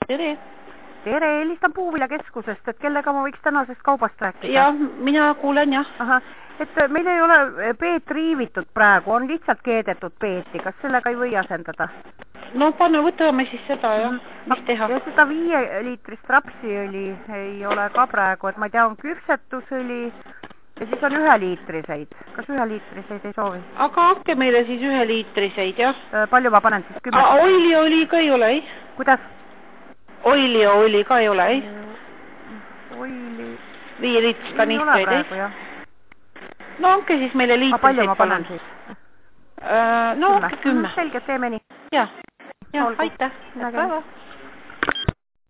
tere! Tere, helistan Puuviljakeskusest, et kellega ma võiks tänasest kaubast rääkida? Ja, mina kuulen, jah. Aha, et meil ei ole peet riivitud praegu, on lihtsalt keedetud peeti. Kas sellega ei või asendada? No, panna, võtame siis seda, jah. Mis teha? Ja seda 5 liitrist rapsiõli ei ole ka praegu, et ma ei tea, on küpsetusõli ja siis on 1 liitriseid. Kas 1 liitriseid ei soovi? Aga hakke meile siis 1 liitriseid, jah. Palju ma panen siis 10? Oili ka ei ole, ei? Kuidas? Oili ka ei ole, ei? Oili... 5 liitrist kanistreid, ei? No, hanke siis meile liitriseid. Palju ma panen siis? No, hanke 10. Selge, teeme nii. Jah, aitäh. Päeva.